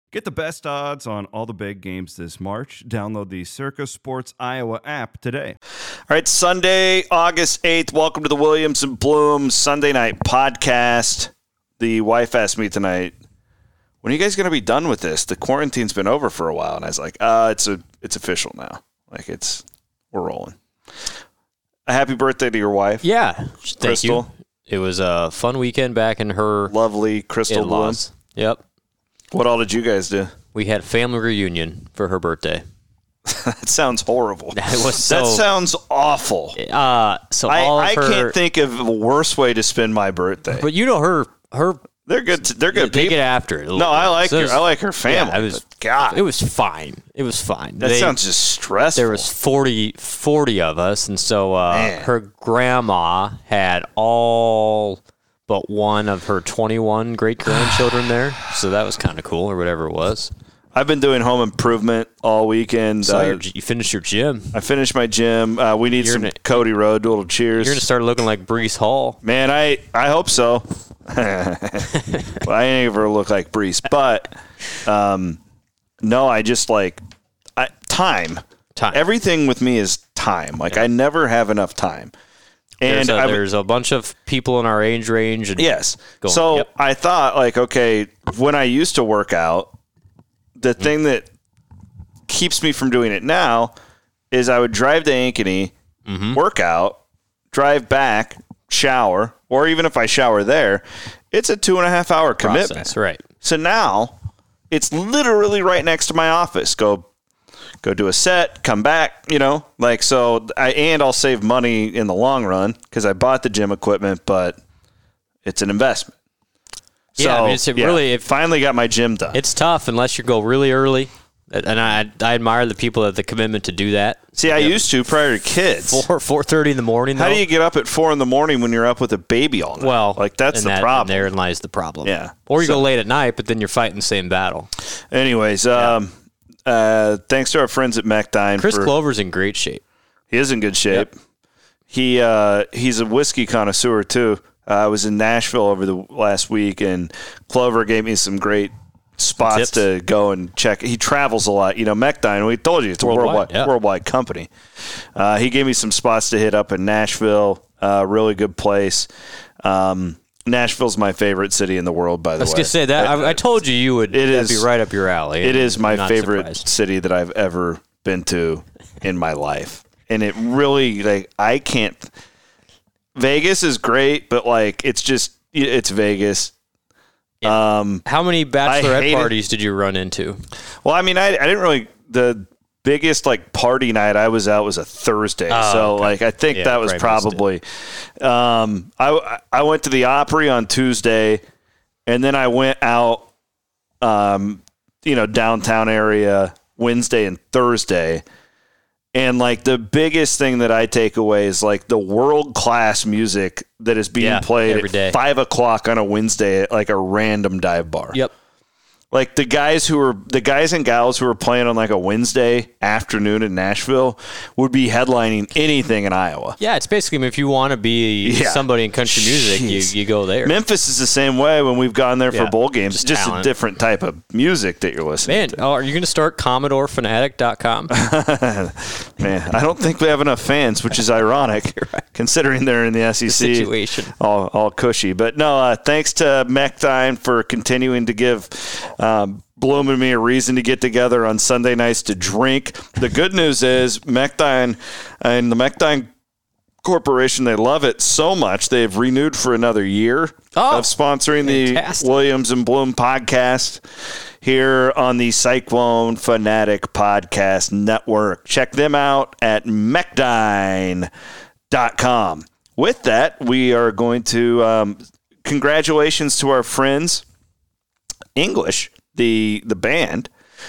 Get the best odds on all the big games this March. Download the Circa Sports Iowa app today. All right, Sunday, August 8th. Welcome to the Williams and Bloom Sunday night podcast. The wife asked me tonight, when are you guys going to be done with this? The quarantine's been over for a while. And I was like, it's official now. Like, we're rolling. A happy birthday to your wife. Yeah, thank Crystal. you. It was a fun weekend back in her Lovely Crystal Bloom. in-laws. Yep. What all did you guys do? We had a family reunion for her birthday. That sounds horrible. That sounds awful. I can't think of a worse way to spend my birthday. But you know her They're good. They're good they people. get after it. No, I like her. I like her family. Yeah, God, it was fine. It was fine. that sounds just stressful. There was 40 of us, and so her grandma had all but one of her 21 great-grandchildren there, so that was kind of cool, or whatever it was. I've been doing home improvement all weekend. You finished your gym. I finished my gym. We need some Cody Road. A little cheers. You're going to start looking like Breece Hall. Man, I hope so. Well, I ain't ever look like Breece. But, no, I just time. Everything with me is time. I never have enough time. And there's a bunch of people in our age range. And yes. I thought, okay, when I used to work out, the thing that keeps me from doing it now is I would drive to Ankeny, work out, drive back, shower, or even if I shower there, it's a 2.5 hour commitment. Process, right. So now it's literally right next to my office. Go do a set, come back, I'll save money in the long run because I bought the gym equipment, but it's an investment. Yeah, so, it finally got my gym done. It's tough unless you go really early, and I admire the people that have the commitment to do that. See, I used to prior to kids. 4:30 in the morning. How do you get up at 4 in the morning when you're up with a baby all night? Well, that's the problem. Therein lies the problem. Yeah. Or you go late at night, but then you're fighting the same battle. Anyways, thanks to our friends at Mechdyne. Chris Clover's in great shape. He is in good shape. Yep. He's a whiskey connoisseur too. I was in Nashville over the last week, and Clover gave me some great spots to go and check. He travels a lot. Mechdyne, we told you, it's a worldwide company. He gave me some spots to hit up in Nashville. Really good place. Nashville's my favorite city in the world, by the way. I was going to say that. I told you would be right up your alley. It is my favorite city that I've ever been to in my life. And it really, I can't. Vegas is great, but, it's Vegas. How many bachelorette parties did you run into? Well, I didn't really. The biggest party night I was out was a Thursday, okay. I think that was probably. I went to the Opry on Tuesday, and then I went out, downtown area Wednesday and Thursday. And the biggest thing that I take away is the world-class music that is being played every day. At 5 o'clock on a Wednesday at a random dive bar. Yep. The guys and gals who are playing on a Wednesday afternoon in Nashville would be headlining anything in Iowa. Yeah, it's basically if you want to be somebody in country music, you go there. Memphis is the same way when we've gone there for bowl games. It's just a different type of music that you're listening to. Are you going to start CommodoreFanatic.com? Man, I don't think we have enough fans, which is ironic considering they're in the SEC. The situation. All cushy. But no, thanks to Mechdyne for continuing to give Bloom and me a reason to get together on Sunday nights to drink. The good news is Mechdyne and the Mechdyne Corporation, they love it so much they've renewed for another year of sponsoring the Williams and Bloom podcast here on the Cyclone Fanatic Podcast Network. Check them out at Mechdyne.com. With that, we are going to congratulations to our friends English, the band.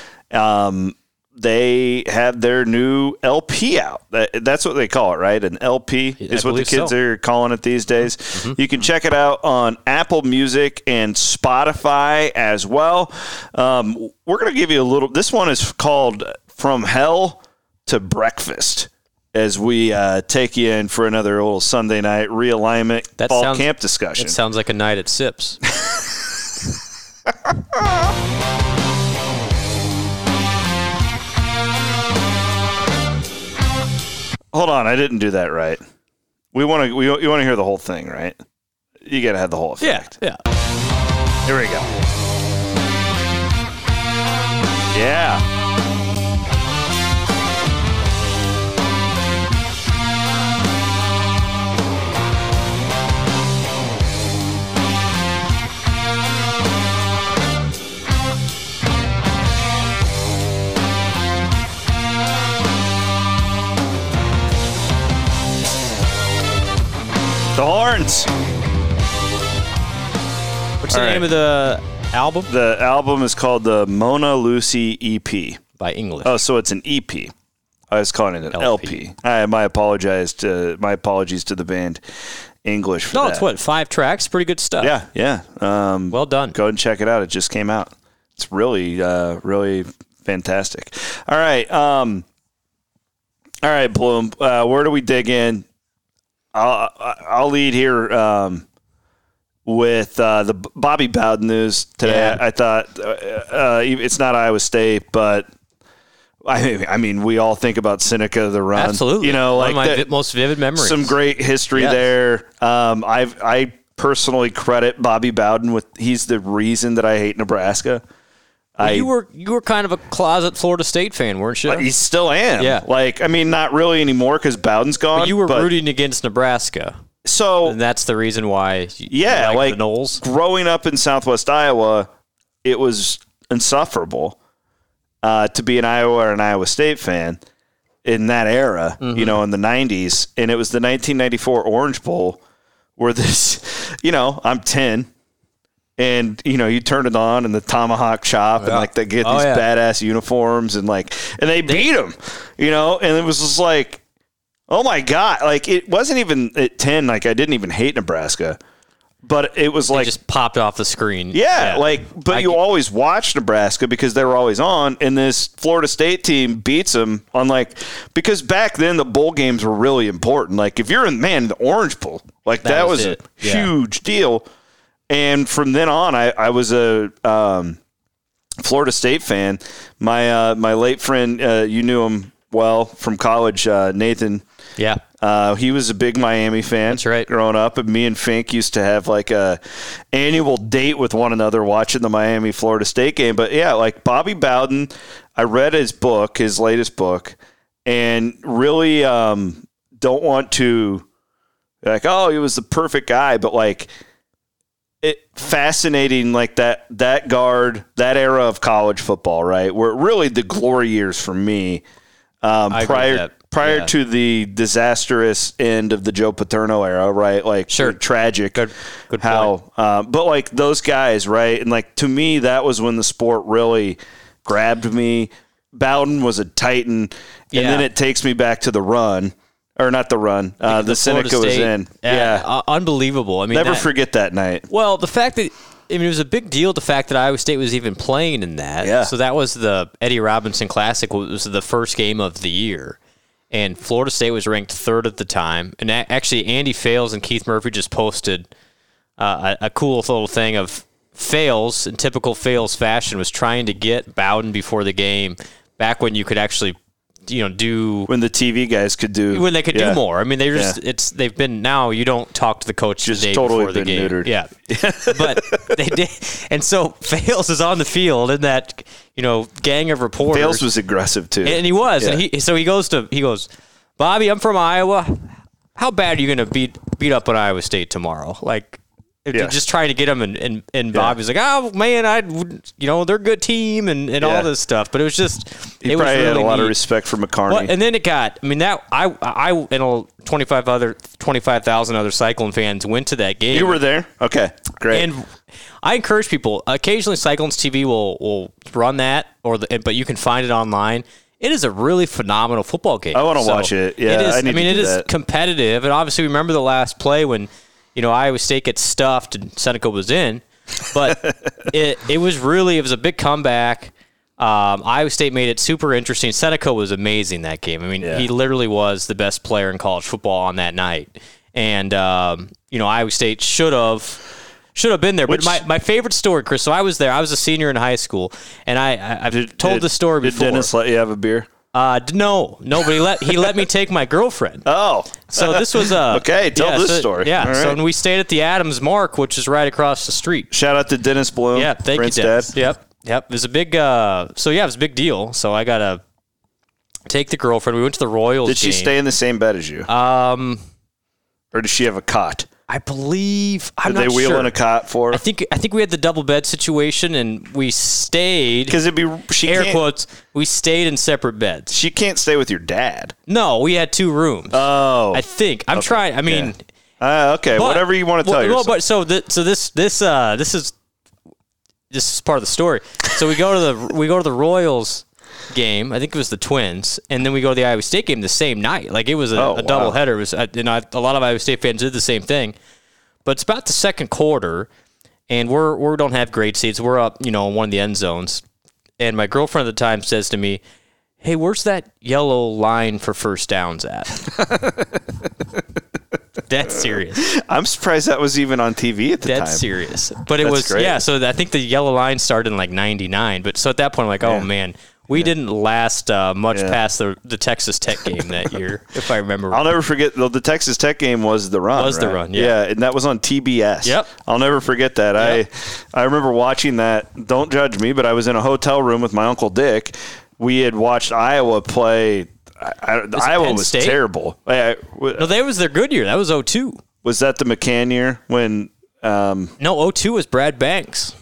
They have their new LP out. That's what they call it, right? An LP is what the kids are calling it these days. Mm-hmm. You can check it out on Apple Music and Spotify as well. We're going to give you a little. This one is called From Hell to Breakfast, as we take you in for another little Sunday night realignment fall camp discussion. It sounds like a night at Sips. Hold on, I didn't do that right. You want to hear the whole thing, right? You got to have the whole effect. Yeah. Here we go. Yeah. The horns. What's the name of the album? The album is called the Mona Lucy EP. By English. Oh, so it's an EP. I was calling it an LP. My apologies to the band English for that. No, it's what, 5 tracks? Pretty good stuff. Yeah. Well done. Go ahead and check it out. It just came out. It's really, really fantastic. All right. Bloom. Where do we dig in? I'll lead here with the Bobby Bowden news today. Yeah. I thought it's not Iowa State, but I mean, we all think about Seneca, the run. Absolutely. You know, one of my most vivid memories. Some great history there. I personally credit Bobby Bowden with he's the reason that I hate Nebraska. Well, you were kind of a closet Florida State fan, weren't you? You still am. Yeah. Like, I mean, not really anymore because Bowden's gone. But you were rooting against Nebraska. So and that's the reason why you like the Noles. Growing up in Southwest Iowa, it was insufferable to be an Iowa or an Iowa State fan in that era, you know, in the 90s. And it was the 1994 Orange Bowl where this, you know, I'm 10. And, you know, you turn it on and the tomahawk chop and, like, they get these badass uniforms and they beat them, you know? And it was just like, oh, my God. Like, it wasn't even at 10. Like, I didn't even hate Nebraska. But it was like. It just popped off the screen. Yeah. But you always watch Nebraska because they were always on. And this Florida State team beats them on, because back then the bowl games were really important. Like, if you're in, the Orange Bowl, that was a huge deal. And from then on, I was a Florida State fan. My late friend, you knew him well from college, Nathan. Yeah. He was a big Miami fan. That's right. Growing up, and me and Fink used to have a annual date with one another watching the Miami Florida State game. But yeah, Bobby Bowden, I read his book, his latest book, and really don't want to he was the perfect guy, but fascinating that guard, that era of college football, right? Where really the glory years for me, prior to the disastrous end of the Joe Paterno era, right? Sure. Tragic. Good how, but those guys, right? And to me, that was when the sport really grabbed me. Bowden was a titan, and then it takes me back to the run. Or not the run. The Seneca was in. Unbelievable. I mean, never forget that night. Well, the fact that it was a big deal. The fact that Iowa State was even playing in that. Yeah. So that was the Eddie Robinson Classic. It was the first game of the year, and Florida State was ranked 3rd at the time. And actually, Andy Fales and Keith Murphy just posted a cool little thing of Fales, in typical Fales fashion, was trying to get Bowden before the game. Back when you could actually. Do when the TV guys could do when they could do more. I mean, they've been now. You don't talk to the coach just the day totally before the game. Neutered. Yeah, but they did, and so Fales is on the field in that gang of reporters. Fales was aggressive too, and he was. Yeah. And he goes, Bobby, I'm from Iowa. How bad are you going to beat up on Iowa State tomorrow? Just trying to get him, and Bobby's like, oh man, they're a good team and all this stuff. But it was just he probably had a lot of respect for McCarney. Well, and then it got. I mean, that I and 25,000 other Cyclone fans went to that game. You were there, okay, great. And I encourage people. Occasionally, Cyclones TV will run that, but you can find it online. It is a really phenomenal football game. I want to watch it. Yeah, it is competitive, and obviously remember the last play when. Iowa State gets stuffed and Seneca was in, but it was a big comeback. Iowa State made it super interesting. Seneca was amazing that game. I mean, he literally was the best player in college football on that night. And, Iowa State should have been there. But my favorite story, Chris, so I was there. I was a senior in high school, and I've told the story before. Did Dennis let you have a beer? No, but he let me take my girlfriend. Oh. So this was okay, tell this story. Yeah, right. So we stayed at the Adams Mark, which is right across the street. Shout out to Dennis Bloom. Yeah, thank Prince you, Dennis. Dad. Yep. It was a big it was a big deal. So I got to take the girlfriend. We went to the Royals Did she game. stay in the same bed as you? Or does she have a cot? I believe Did they wheel in a cot for her? I think we had the double bed situation, and we stayed. Because quotes. We stayed in separate beds. She can't stay with your dad. No, we had 2 rooms. Oh, I think I'm trying. I mean, okay, but, whatever you want to tell yourself. But this is part of the story. So we go to the Royals game. I think it was the Twins, and then we go to the Iowa State game the same night. Like it was a doubleheader. It was, a lot of Iowa State fans did the same thing. But it's about the second quarter, and we don't have great seats. We're up, in one of the end zones, and my girlfriend at the time says to me, "Hey, where's that yellow line for first downs at?" That's serious. I'm surprised that was even on TV at the time. That's serious. But it was great. Yeah. So I think the yellow line started in like '99. But so at that point, I'm like, oh man. We didn't last much past the Texas Tech game that year, if I remember right. I'll never forget, the Texas Tech game was the run, yeah. And that was on TBS. Yep. I'll never forget that. Yep. I remember watching that. Don't judge me, but I was in a hotel room with my Uncle Dick. We had watched Iowa play. Iowa was terrible. No, that was their good year. That was 2002. Was that the McCann year when No, 2002 was Brad Banks.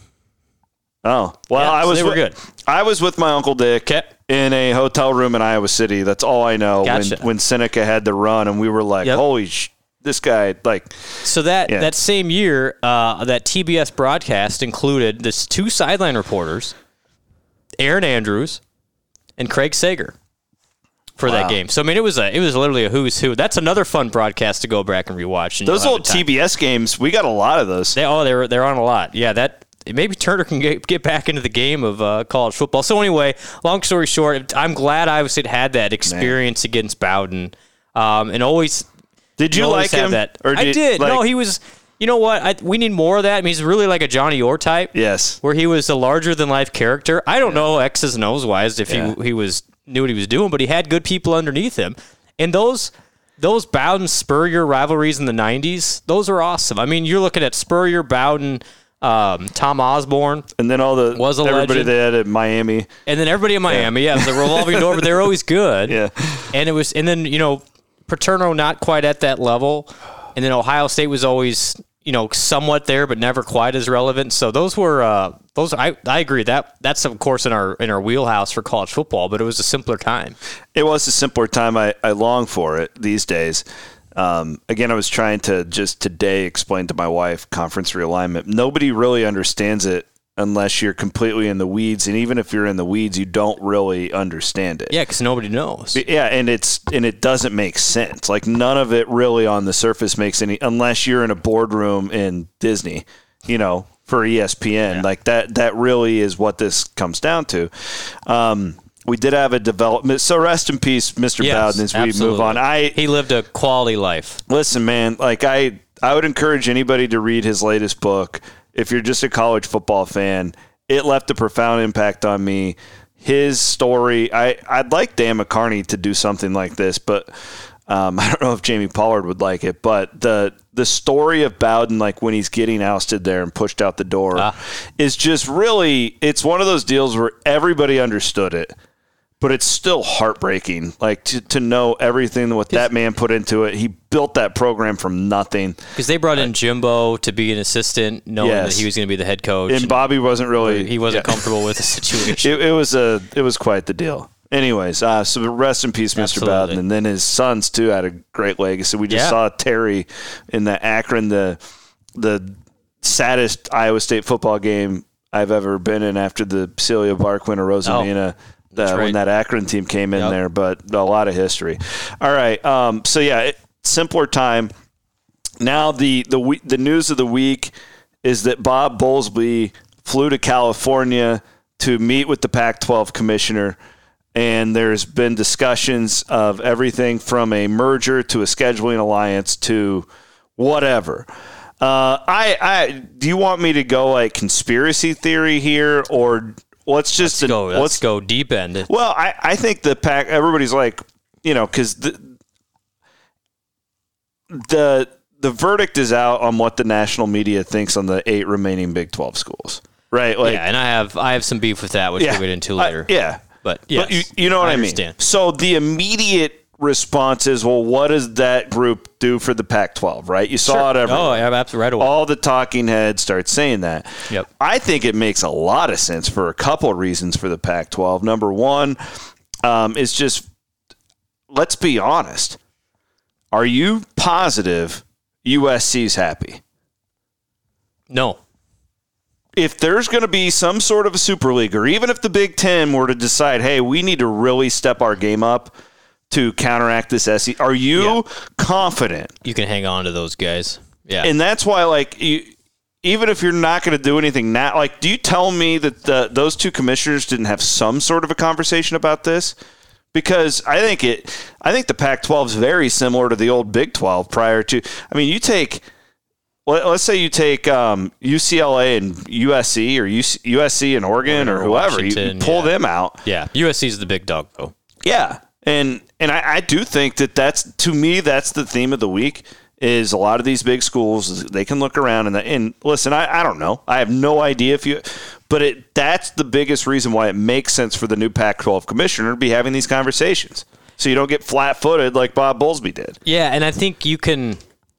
Oh, well, they were good. I was with my Uncle Dick in a hotel room in Iowa City. That's all I know. Gotcha. When Seneca had the run, and we were like, holy this guy, like. So that same year, that TBS broadcast included this 2 sideline reporters, Aaron Andrews and Craig Sager, for that game. So I mean, it was literally a who's who. That's another fun broadcast to go back and rewatch. Those old TBS games, we got a lot of those. They're on a lot. Yeah, maybe Turner can get back into the game of college football. So anyway, long story short, I'm glad Iowa State had that experience against Bowden, and always. Did you like him? I did. No, he was. You know what? We need more of that. I mean, he's really like a Johnny Orr type. Yes. Where he was a larger than life character. I don't know X's and O's wise if he knew what he was doing, but he had good people underneath him. And those Bowden Spurrier rivalries in the 90s, those are awesome. I mean, you're looking at Spurrier, Bowden, Tom Osborne, and then everybody legend. they had at Miami, and then everybody in Miami. Yeah, it was a revolving door, but they're always good. Yeah, and then Paterno not quite at that level, and then Ohio State was always somewhat there, but never quite as relevant. So those were I agree that's of course in our wheelhouse for college football, but it was a simpler time. It was a simpler time. I long for it these days. Again, I was trying to just today explain to my wife conference realignment. Nobody really understands it unless you're completely in the weeds, and even if you're in the weeds, you don't really understand it. Yeah, because nobody knows. Yeah, and it doesn't make sense. Like none of it really on the surface makes any, unless you're in a boardroom in Disney, for ESPN. Yeah. Like that really is what this comes down to. We did have a development. So rest in peace, Mr. Bowden, as we move on. He lived a quality life. Listen, man, like I would encourage anybody to read his latest book. If you're just a college football fan, it left a profound impact on me. His story, I'd like Dan McCarney to do something like this, but I don't know if Jamie Pollard would like it. But the story of Bowden, like when he's getting ousted there and pushed out the door, is just really, it's one of those deals where everybody understood it. But it's still heartbreaking, like to know everything what that man put into it. He built that program from nothing. Because they brought in Jimbo to be an assistant, knowing that he was going to be the head coach. And Bobby wasn't really. He wasn't comfortable with the situation. It was quite the deal. Anyways, so rest in peace, Mr. Bowden. And then his sons too had a great legacy. We just saw Terry in the Akron, the saddest Iowa State football game I've ever been in after the Celia Barkwin or Rosamina. When that Akron team came in there, but a lot of history. All right, simpler time. Now the news of the week is that Bob Bowlesby flew to California to meet with the Pac-12 commissioner, and there's been discussions of everything from a merger to a scheduling alliance to whatever. Do you want me to go like conspiracy theory here, or let's go deep end. Well, I think the Pac. Everybody's like, because the verdict is out on what the national media thinks on the 8 remaining Big 12 schools, right? Like, yeah, and I have some beef with that, which we'll get into later. But you know what I mean. So the immediate response is, well, what does that group do for the Pac-12, right? You saw it everywhere. Oh, yeah, absolutely, right away. All the talking heads start saying that. Yep. I think it makes a lot of sense for a couple of reasons for the Pac-12. Number one is just, let's be honest. Are you positive USC's happy? No. If there's going to be some sort of a Super League, or even if the Big Ten were to decide, hey, we need to really step our game up to counteract this SEC, are you confident you can hang on to those guys? Yeah. And that's why, like, even if you're not going to do anything now, like, do you tell me that those two commissioners didn't have some sort of a conversation about this? Because I think the Pac-12 is very similar to the old Big 12 prior to. I mean, let's say you take UCLA and USC, or USC and Oregon, or whoever. You pull them out. Yeah, USC is the big dog, though. Yeah, and I do think that's the theme of the week. Is a lot of these big schools, they can look around and listen. I don't know. I have no idea but that's the biggest reason why it makes sense for the new Pac-12 commissioner to be having these conversations, so you don't get flat-footed like Bob Bowlesby did. Yeah, and I think you can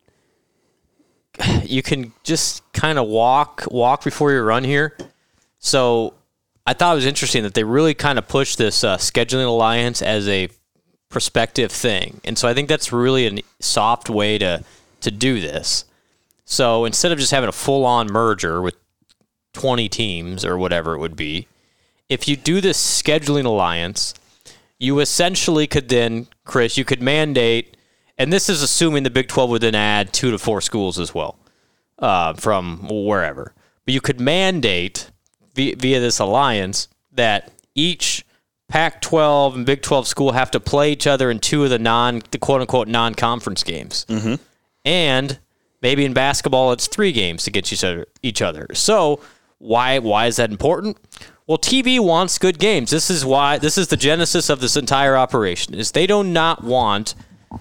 just kind of walk before you run here. So I thought it was interesting that they really kind of pushed this scheduling alliance as a prospective thing. And so I think that's really a soft way to do this. So instead of just having a full-on merger with 20 teams or whatever it would be, if you do this scheduling alliance, you essentially could then, Chris, you could mandate, and this is assuming the Big 12 would then add 2 to 4 schools as well from wherever. But you could mandate via this alliance that each Pac-12 and Big 12 school have to play each other in 2 of the quote-unquote non-conference games. Mm-hmm. And maybe in basketball it's 3 games to get each other. So why is that important? Well, TV wants good games. This is the genesis of this entire operation, is they do not want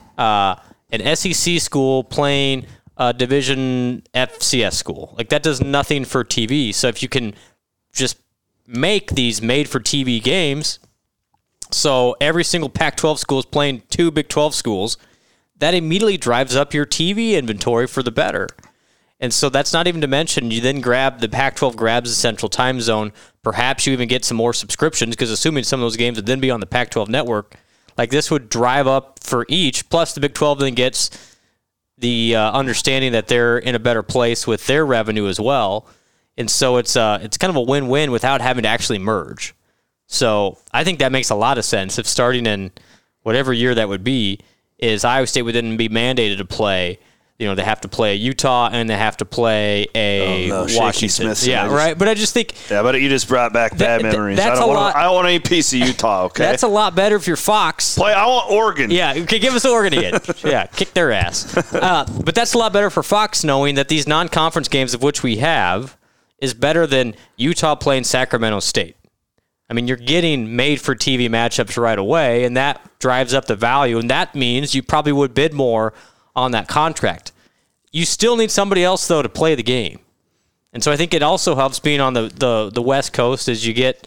an SEC school playing a Division FCS school. Like, that does nothing for TV. So if you can just make these made-for-TV games, so every single Pac-12 school is playing 2 Big 12 schools, that immediately drives up your TV inventory for the better. And so that's not even to mention, you then the Pac-12 grabs the Central Time Zone. Perhaps you even get some more subscriptions, because assuming some of those games would then be on the Pac-12 network, like, this would drive up for each. Plus the Big 12 then gets the understanding that they're in a better place with their revenue as well. And so it's kind of a win-win without having to actually merge. So I think that makes a lot of sense. If starting in whatever year that would be, is Iowa State would then be mandated to play. They have to play a Utah and they have to play a Washington. Smith, right. But I just think. Yeah, but you just brought back bad memories. I don't want any piece of Utah. Okay, that's a lot better if you're Fox. I want Oregon. Yeah, okay, give us Oregon again. Yeah, kick their ass. But that's a lot better for Fox, knowing that these non-conference games, of which we have, is better than Utah playing Sacramento State. I mean, you're getting made-for-TV matchups right away, and that drives up the value, and that means you probably would bid more on that contract. You still need somebody else, though, to play the game. And so I think it also helps being on the West Coast, as you get,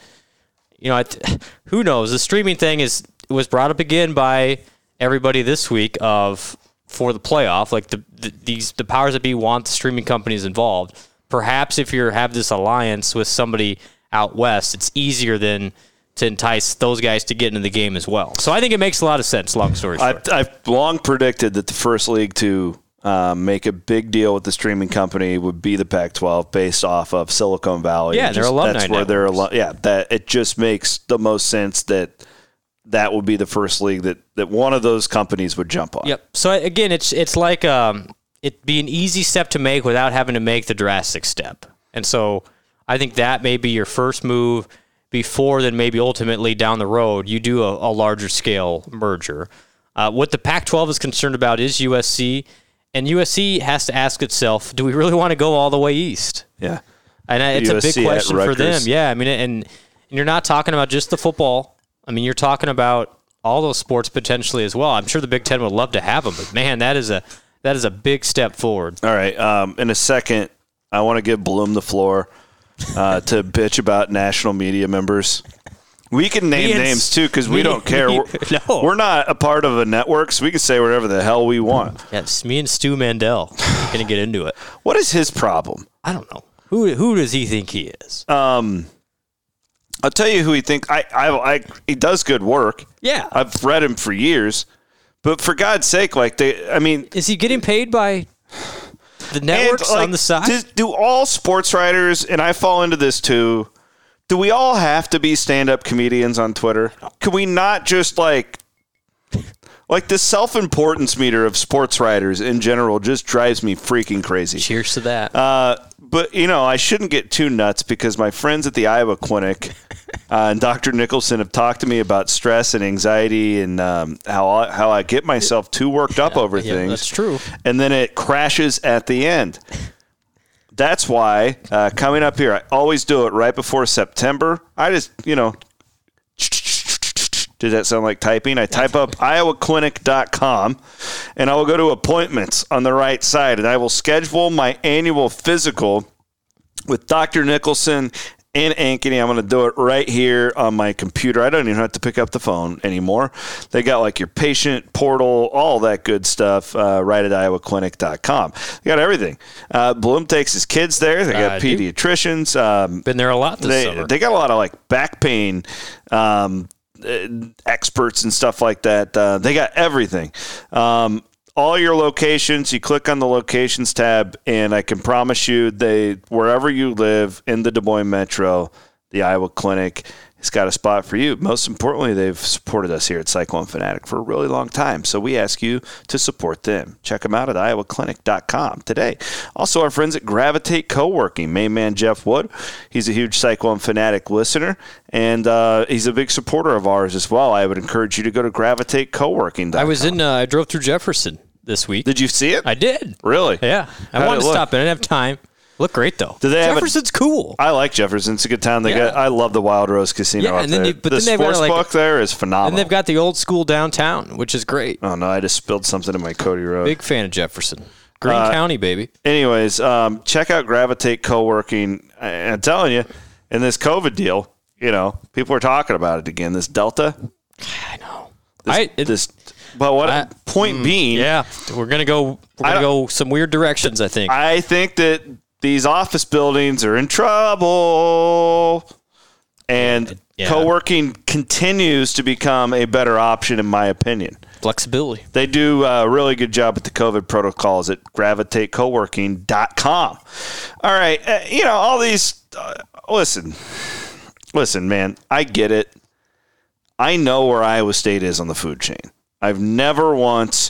who knows? The streaming thing was brought up again by everybody this week for the playoff. Like, the powers that be want the streaming companies involved. Perhaps if you have this alliance with somebody out west, it's easier than to entice those guys to get into the game as well. So I think it makes a lot of sense, long story short. I've long predicted that the first league to make a big deal with the streaming company would be the Pac-12, based off of Silicon Valley. Yeah, their alumni That's where they're that it just makes the most sense that would be the first league that one of those companies would jump on. Yep. So again, it's like it'd be an easy step to make without having to make the drastic step. And so I think that may be your first move before then maybe ultimately down the road you do a larger scale merger. What the Pac-12 is concerned about is USC, and USC has to ask itself, do we really want to go all the way east? Yeah. And it's USC a big question for them. Yeah, I mean, and And you're not talking about just the football. I mean, you're talking about all those sports potentially as well. I'm sure the Big Ten would love to have them, but man, that is a big step forward. All right. In a second, I want to give Bloom the floor to bitch about national media members. We can name names, too, because we don't care. We're not a part of a network, so we can say whatever the hell we want. Yes, me and Stu Mandel are going to get into it. What is his problem? I don't know. Who does he think he is? I'll tell you who he thinks. He does good work. Yeah. I've read him for years. But for God's sake, is he getting paid by the networks on the side? Do all sports writers, and I fall into this too, do we all have to be stand-up comedians on Twitter? Can we not just like the self-importance meter of sports writers in general just drives me freaking crazy. Cheers to that. But, I shouldn't get too nuts because my friends at the Iowa Clinic and Dr. Nicholson have talked to me about stress and anxiety and how I get myself too worked up over things. That's true. And then it crashes at the end. That's why coming up here, I always do it right before September. I just, does that sound like typing? I type up iowaclinic.com, and I will go to appointments on the right side, and I will schedule my annual physical with Dr. Nicholson and Ankeny. I'm going to do it right here on my computer. I don't even have to pick up the phone anymore. They got your patient portal, all that good stuff right at iowaclinic.com. They got everything. Bloom takes his kids there. They got pediatricians. Been there a lot this summer. They got a lot of back pain experts and stuff like that. They got everything. All your locations, you click on the locations tab, and I can promise you wherever you live in the Des Moines Metro, the Iowa Clinic has got a spot for you. Most importantly, they've supported us here at Cyclone Fanatic for a really long time, so we ask you to support them. Check them out at iowaclinic.com today. Also, our friends at Gravitate Co-working, main man Jeff Wood. He's a huge Cyclone Fanatic listener, and he's a big supporter of ours as well. I would encourage you to go to gravitatecoworking.com. I drove through Jefferson this week. Did you see it? I did. Really? Yeah. I wanted to stop in. I didn't have time. Look great though. Jefferson's cool. I like Jefferson. It's a good town. I love the Wild Rose Casino. Yeah, and then the sports book there is phenomenal. And they've got the old school downtown, which is great. Oh no, I just spilled something in my Cody Road. Big fan of Jefferson. Greene County, baby. Anyways, check out Gravitate Co-working. I'm telling you, in this COVID deal, people are talking about it again. This Delta. I know. Point being, we're gonna go some weird directions. I think. I think that these office buildings are in trouble, and co-working continues to become a better option, in my opinion. Flexibility. They do a really good job with the COVID protocols at gravitatecoworking.com. All right. All these, listen, man, I get it. I know where Iowa State is on the food chain. I've never once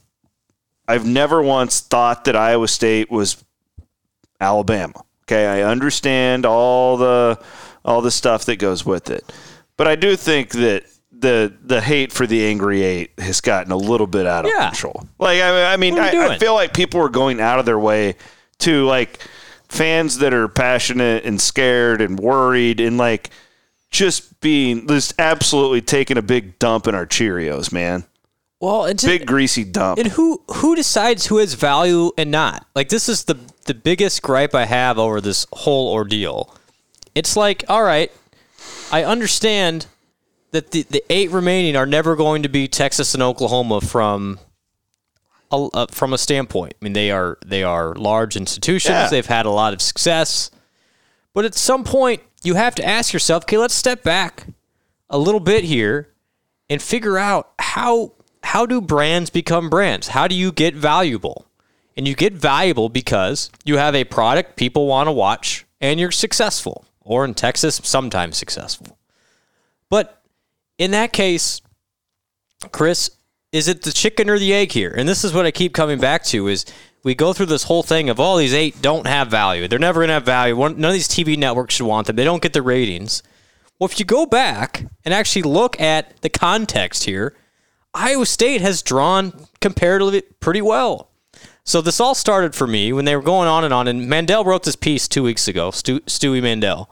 thought that Iowa State was Alabama. Okay, I understand all the stuff that goes with it, but I do think that the hate for the Angry Eight has gotten a little bit out of control. I feel like people are going out of their way to fans that are passionate and scared and worried and just absolutely taking a big dump in our Cheerios, man. Well, it's big greasy dump. And who decides who has value and not? This is the biggest gripe I have over this whole ordeal. It's all right, I understand that the 8 remaining are never going to be Texas and Oklahoma from a standpoint. I mean, they are large institutions. Yeah. They've had a lot of success. But at some point, you have to ask yourself, okay, let's step back a little bit here and figure out how do brands become brands? How do you get valuable? And you get valuable because you have a product people want to watch and you're successful. Or in Texas, sometimes successful. But in that case, Chris, is it the chicken or the egg here? And this is what I keep coming back to is we go through this whole thing of all these 8 don't have value. They're never going to have value. None of these TV networks should want them. They don't get the ratings. Well, if you go back and actually look at the context here, Iowa State has drawn comparatively pretty well. So this all started for me when they were going on, and Mandel wrote this piece 2 weeks ago, Stewie Mandel,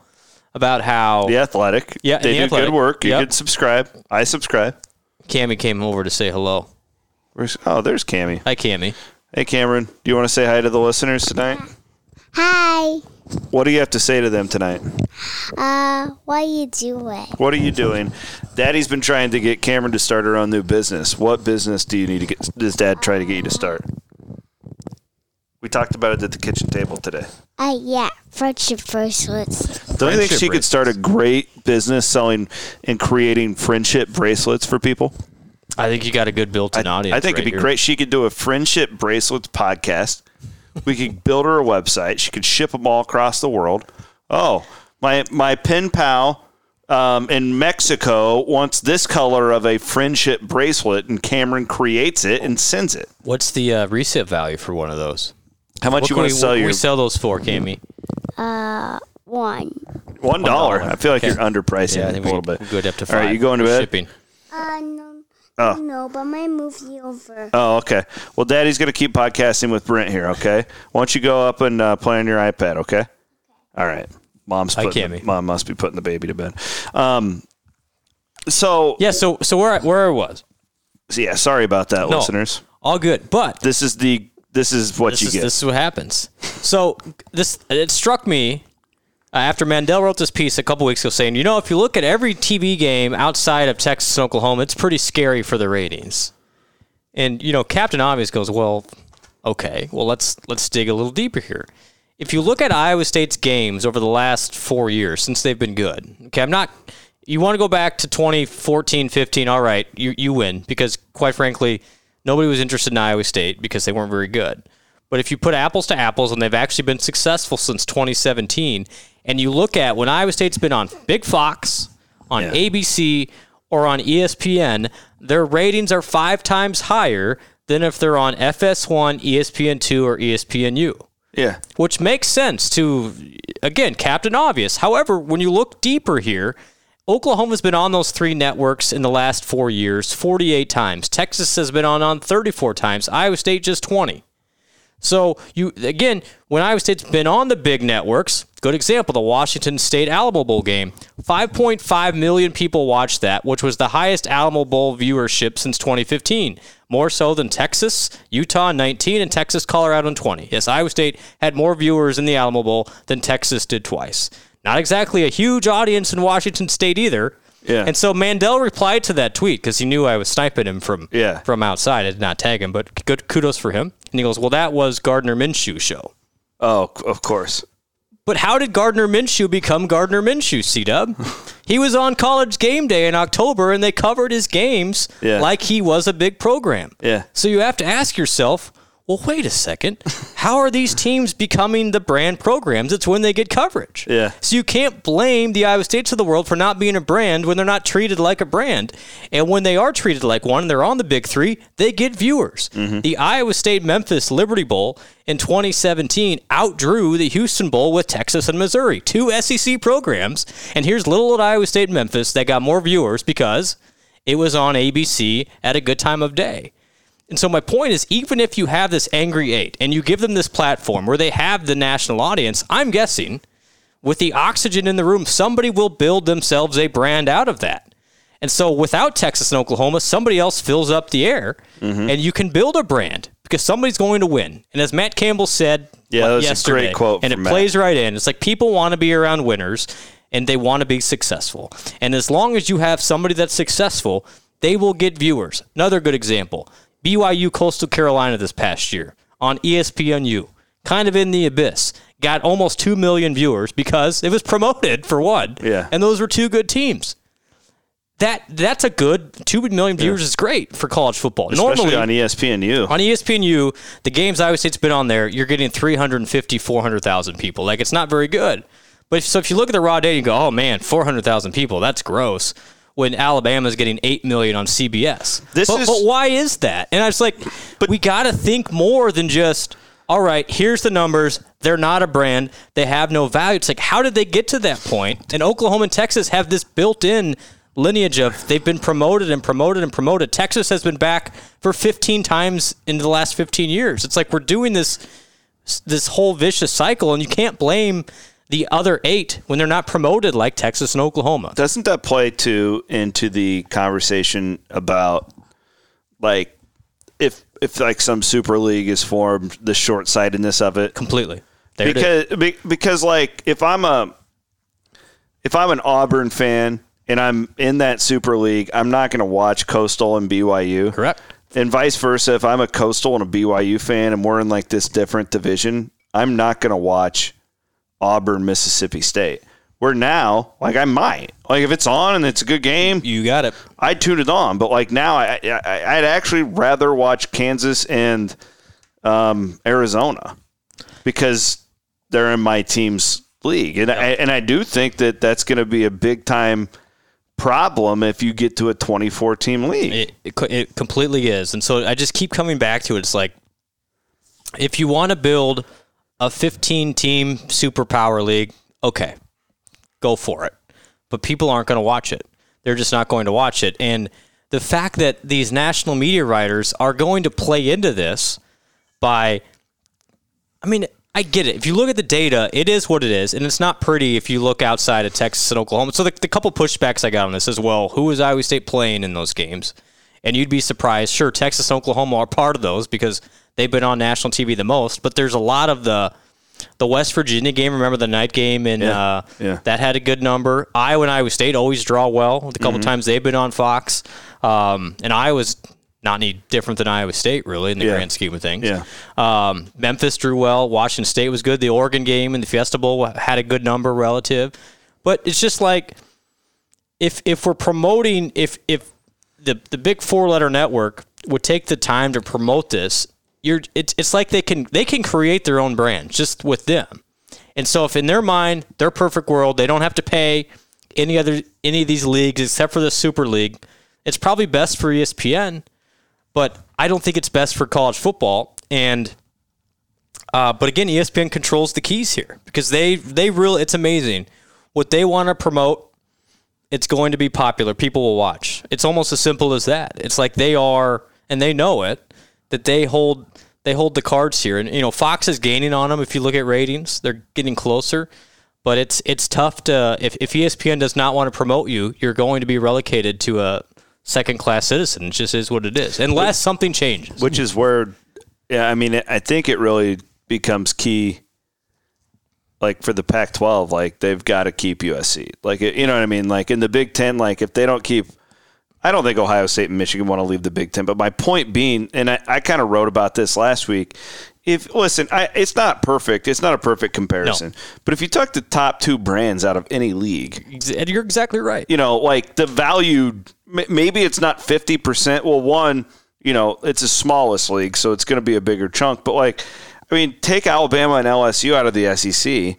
about how The Athletic. Yeah, they The do Athletic. good work. You Yep. can subscribe. I subscribe. Cammy came over to say hello. There's Cammy. Hi, Cammy. Hey, Cameron. Do you want to say hi to the listeners tonight? Hi. What do you have to say to them tonight? What are you doing? What are you doing? Daddy's been trying to get Cameron to start her own new business. What business do you need to get? Does Dad try to get you to start? We talked about it at the kitchen table today. Yeah, friendship bracelets. Don't you think Friendship she could start a great business selling and creating friendship bracelets for people? I think you got a good built-in audience. I think it'd be great. She could do a friendship bracelets podcast. We could build her a website. She could ship them all across the world. Oh, my pen pal in Mexico wants this color of a friendship bracelet, and Cameron creates it and sends it. What's the resale value for one of those? How much you want to sell What can your we sell those for, Cammy? $1. $1? I feel like you're underpricing it a little bit. We'll go up to $5. All right, you going to bed? Shipping. No, but my movie over. Oh, okay. Well, Daddy's going to keep podcasting with Brent here, okay? Why don't you go up and play on your iPad, okay? All right. Mom must be putting the baby to bed. So where I was. Yeah, sorry about that, listeners. All good, but this is what you get. This is what happens. So it struck me after Mandel wrote this piece a couple weeks ago saying, if you look at every TV game outside of Texas and Oklahoma, it's pretty scary for the ratings. And Captain Obvious goes, well, okay, well let's dig a little deeper here. If you look at Iowa State's games over the last 4 years since they've been good, okay, you want to go back to 2014, 15, all right, you win because quite frankly, nobody was interested in Iowa State because they weren't very good. But if you put apples to apples, and they've actually been successful since 2017, and you look at when Iowa State's been on Big Fox, on ABC, or on ESPN, their ratings are 5 times higher than if they're on FS1, ESPN2, or ESPNU. Yeah. Which makes sense to, again, Captain Obvious. However, when you look deeper here, Oklahoma's been on those 3 networks in the last 4 years 48 times. Texas has been on 34 times. Iowa State just 20. So, when Iowa State's been on the big networks, good example, the Washington State Alamo Bowl game. 5.5 million people watched that, which was the highest Alamo Bowl viewership since 2015. More so than Texas, Utah in 19, and Texas, Colorado in 20. Yes, Iowa State had more viewers in the Alamo Bowl than Texas did twice. Not exactly a huge audience in Washington State either. Yeah. And so Mandel replied to that tweet because he knew I was sniping him from outside. I did not tag him, but good kudos for him. And he goes, well, that was Gardner Minshew's show. Oh, of course. But how did Gardner Minshew become Gardner Minshew, C-Dub? He was on College Game Day in October, and they covered his games like he was a big program. Yeah. So you have to ask yourself, well, wait a second. How are these teams becoming the brand programs? It's when they get coverage. Yeah. So you can't blame the Iowa States of the world for not being a brand when they're not treated like a brand. And when they are treated like one and they're on the big 3, they get viewers. Mm-hmm. The Iowa State-Memphis Liberty Bowl in 2017 outdrew the Houston Bowl with Texas and Missouri, 2 SEC programs. And here's little old Iowa State-Memphis that got more viewers because it was on ABC at a good time of day. And so my point is, even if you have this Angry 8 and you give them this platform where they have the national audience, I'm guessing with the oxygen in the room, somebody will build themselves a brand out of that. And so without Texas and Oklahoma, somebody else fills up the air and you can build a brand because somebody's going to win. And as Matt Campbell said that was yesterday, a great quote and from it Matt. plays right in. It's like people want to be around winners and they want to be successful. And as long as you have somebody that's successful, they will get viewers. Another good example. BYU Coastal Carolina this past year on ESPNU, kind of in the abyss, got almost 2 million viewers because it was promoted for one. Yeah. And those were 2 good teams. That's a good 2 million viewers is great for college football. Especially Normally, on ESPNU. On ESPNU, the games Iowa State's been on there, you're getting 350, 400,000 people. Like, it's not very good. But if you look at the raw data, you go, oh, man, 400,000 people, that's gross. When Alabama's getting 8 million on CBS. But why is that? And I was like, we got to think more than just, all right, here's the numbers. They're not a brand. They have no value. It's like, how did they get to that point? And Oklahoma and Texas have this built-in lineage of they've been promoted and promoted and promoted. Texas has been back for 15 times in the last 15 years. It's like we're doing this whole vicious cycle, and you can't blame the other 8 when they're not promoted like Texas and Oklahoma. Doesn't that play too into the conversation about like if like some super league is formed, the short-sightedness of it? Completely. Because like if I'm an Auburn fan and I'm in that super league, I'm not going to watch Coastal and BYU. Correct. And vice versa, if I'm a Coastal and a BYU fan and we're in like this different division, I'm not going to watch Auburn, Mississippi State. Where now, like I might. Like if it's on and it's a good game, you got it. I'd tune it on. But like now, I'd actually rather watch Kansas and Arizona because they're in my team's league. And I do think that that's going to be a big time problem if you get to a 24-team league. It completely is. And so I just keep coming back to it. It's like if you want to build a 15-team superpower league, okay, go for it. But people aren't going to watch it. They're just not going to watch it. And the fact that these national media writers are going to play into this by, I mean, I get it. If you look at the data, it is what it is, and it's not pretty if you look outside of Texas and Oklahoma. So the couple pushbacks I got on this is, well, who is Iowa State playing in those games? And you'd be surprised. Sure, Texas and Oklahoma are part of those because they've been on national TV the most, but there's a lot of the West Virginia game, remember the night game, and that had a good number. Iowa and Iowa State always draw well. The couple times they've been on Fox. And Iowa's not any different than Iowa State, really, in the grand scheme of things. Yeah. Memphis drew well. Washington State was good. The Oregon game and the Fiesta Bowl had a good number relative. But it's just like if we're promoting, if the big 4-letter network would take the time to promote this, it's like they can create their own brand just with them. And so if in their mind, their perfect world, they don't have to pay any of these leagues except for the Super League, it's probably best for ESPN, but I don't think it's best for college football. And but again, ESPN controls the keys here because they really, it's amazing what they want to promote. It's going to be popular. People will watch. It's almost as simple as that. It's like they are, and they know it, that they hold the cards here. And, Fox is gaining on them. If you look at ratings, they're getting closer. But it's tough to, if ESPN does not want to promote you, you're going to be relegated to a second-class citizen. It just is what it is, unless something changes. Which is where, I think it really becomes key. Like for the Pac-12, like they've got to keep USC. Like, you know what I mean? Like in the Big Ten, like if they don't keep, I don't think Ohio State and Michigan want to leave the Big Ten. But my point being, and I kind of wrote about this last week. It's not perfect. It's not a perfect comparison. No. But if you took the top 2 brands out of any league, you're exactly right. Like the value, maybe it's not 50%. Well, one, it's the smallest league, so it's going to be a bigger chunk. But take Alabama and LSU out of the SEC.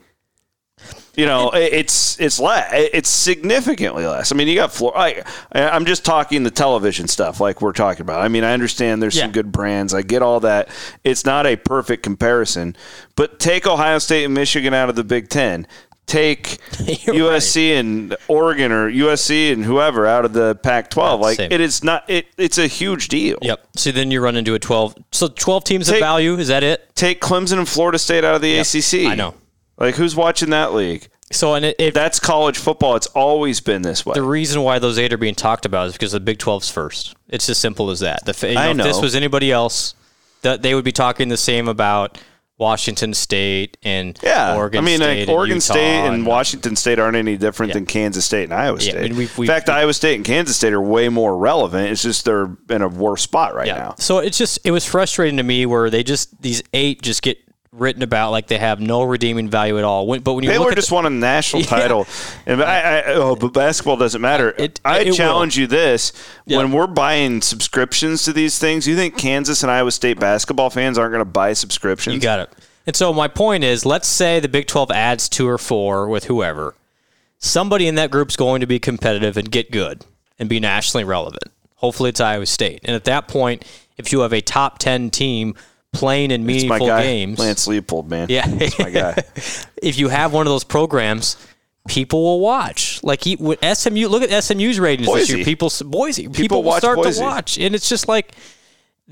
It's significantly less. You got Florida. I'm just talking the television stuff like we're talking about. I understand there's some good brands. I get all that. It's not a perfect comparison. But take Ohio State and Michigan out of the Big Ten. Take USC and Oregon or USC and whoever out of the Pac-12. It is not. It's a huge deal. Yep. So then you run into a 12. So 12 teams of value. Is that it? Take Clemson and Florida State out of the ACC. I know. Like, who's watching that league? So, and that's college football. It's always been this way. The reason why those 8 are being talked about is because the Big 12's first. It's as simple as that. If this was anybody else, they would be talking the same about Washington State and Oregon State. Oregon State and Washington State aren't any different than Kansas State and Iowa State. In fact, Iowa State and Kansas State are way more relevant. It's just they're in a worse spot right now. So it was frustrating to me where these 8 just get written about like they have no redeeming value at all. But when you Baylor just won a national title, and but basketball doesn't matter. I challenge you this: when we're buying subscriptions to these things, you think Kansas and Iowa State basketball fans aren't going to buy subscriptions? You got it. And so my point is, let's say the Big 12 adds 2 or 4 with whoever. Somebody in that group's going to be competitive and get good and be nationally relevant. Hopefully, it's Iowa State. And at that point, if you have a top 10 team playing in meaningful games. Lance Leopold, man. Yeah. That's my guy. If you have one of those programs, people will watch. Like SMU, look at SMU's ratings this year. People will start to watch. And it's just like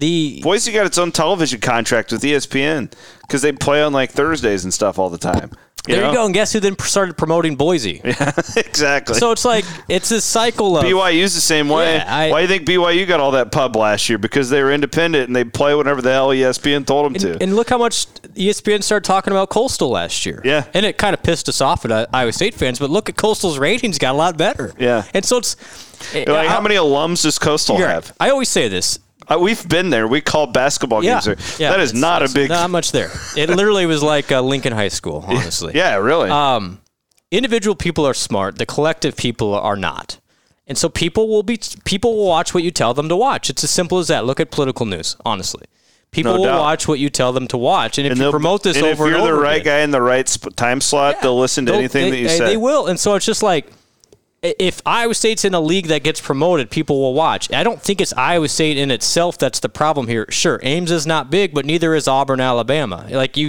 Boise got its own television contract with ESPN because they play on like Thursdays and stuff all the time. There you go. And guess who then started promoting Boise? Yeah, exactly. So it's like, it's this cycle of. BYU's the same way. Yeah, why do you think BYU got all that pub last year? Because they were independent and they play whatever the hell ESPN told them to. And look how much ESPN started talking about Coastal last year. Yeah. And it kind of pissed us off at Iowa State fans, but look at Coastal's ratings got a lot better. Yeah. And so it's. Like, how many alums does Coastal have? I always say this. We've been there. We called basketball games there. Yeah, that is not a big. Not much there. It literally was like Lincoln High School, honestly. Yeah, really. Individual people are smart. The collective people are not. And so people will watch what you tell them to watch. It's as simple as that. Look at political news, honestly. People will watch what you tell them to watch. And if you promote this over and over if you're the right guy in the right time slot, they'll listen to anything that you say. They will. And so it's just like, if Iowa State's in a league that gets promoted, people will watch. I don't think it's Iowa State in itself that's the problem here. Sure, Ames is not big, but neither is Auburn, Alabama.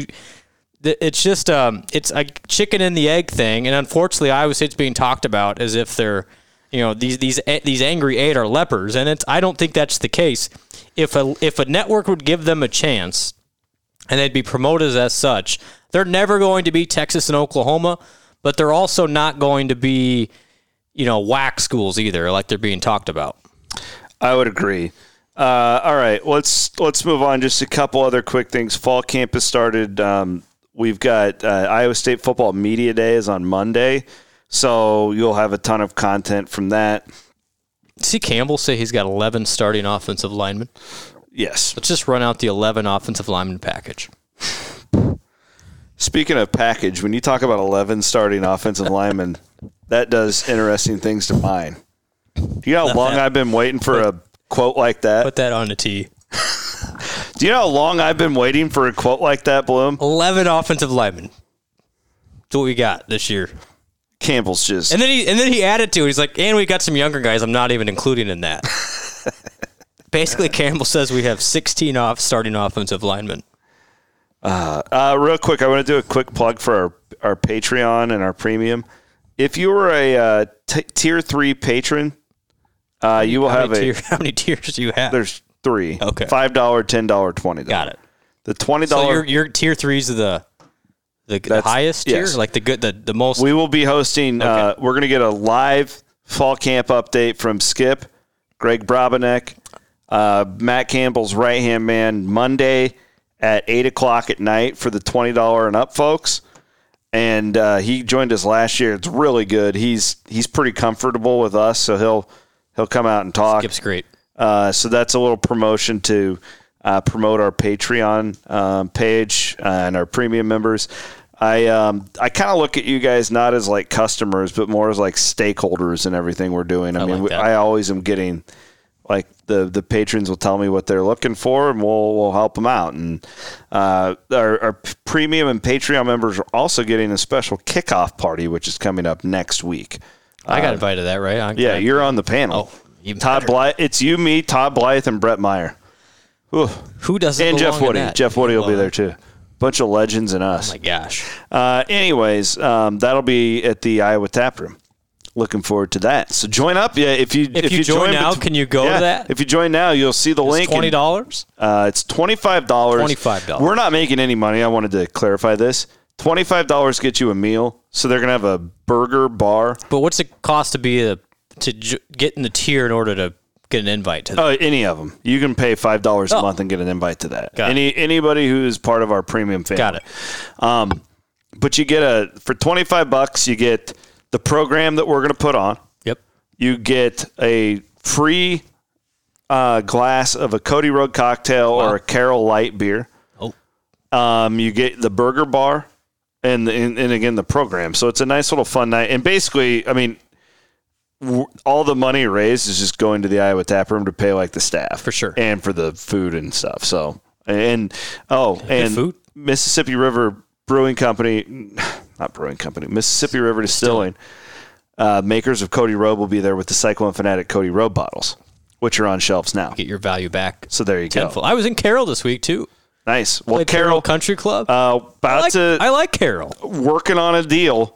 It's just it's a chicken and the egg thing, and unfortunately, Iowa State's being talked about as if they're, these angry 8 are lepers, and I don't think that's the case. If a network would give them a chance, and they'd be promoted as such, they're never going to be Texas and Oklahoma, but they're also not going to be whack schools either, like they're being talked about. I would agree. All right, let's move on. Just a couple other quick things. Fall camp has started. We've got Iowa State football media day is on Monday, so you'll have a ton of content from that. See Campbell say he's got 11 starting offensive linemen? Yes. Let's just run out the 11 offensive lineman package. Speaking of package, when you talk about 11 starting offensive linemen, that does interesting things to mine. Do you know how long I've been waiting for a quote like that? Put that on a tee. Do you know how long I've been waiting for a quote like that, Bloom? 11 offensive linemen. That's what we got this year. Campbell's just... And then he added to it. He's like, and we got some younger guys I'm not even including in that. Basically, Campbell says we have 16 starting offensive linemen. Real quick, I want to do a quick plug for our Patreon and our premium. If you were a tier 3 patron, you will have how many tiers do you have? There's 3. Okay. $5, $10, $20. Got it. The $20. So your tier 3s are the highest tier, yes. like the most. We will be hosting. Okay. We're going to get a live fall camp update from Skip, Greg Brabenek, Matt Campbell's right hand man, Monday at 8:00 at night for the $20 and up folks. And he joined us last year. It's really good. He's pretty comfortable with us, so he'll come out and talk. Skip's great. So that's a little promotion to promote our Patreon page and our premium members. I kind of look at you guys not as like customers, but more as like stakeholders in everything we're doing. I mean, I always am getting like the patrons will tell me what they're looking for, and we'll help them out. And our premium and Patreon members are also getting a special kickoff party, which is coming up next week. I got invited to that, right? Yeah, you're on the panel. Oh, Todd Blythe. It's you, me, Todd Blythe, and Brett Meyer. Whew. Who doesn't? And belong Jeff Woody. in that? Jeff Woody will be there too. Bunch of legends and us. Oh my gosh. Anyways, that'll be at the Iowa Tap Room. Looking forward to that. So join up. Yeah, if you join now, can you go to that? If you join now, you'll see the link. $20. It's $25. $25. We're not making any money. I wanted to clarify this. $25 gets you a meal. So they're gonna have a burger bar. But what's it cost to get in the tier in order to get an invite to that? Any of them. You can pay $5 a month and get an invite to that. Anybody who is part of our premium family. Got it. But you get for $25, you get the program that we're going to put on. Yep. You get a free glass of a Cody Road cocktail or a Carroll Light beer. Oh. You get the burger bar and again the program. So it's a nice little fun night. And basically, I mean, all the money raised is just going to the Iowa Tap Room to pay like the staff for sure, and for the food and stuff. So and food? Mississippi River Brewing Company, not Brewing Company, Mississippi River Distilling, makers of Cody Road will be there with the Cyclone Fanatic Cody Road bottles, which are on shelves now. Get your value back. So there you tenfold. go. I was in Carroll this week too. Nice. Well, Carroll Country Club. I like Carroll. Working on a deal.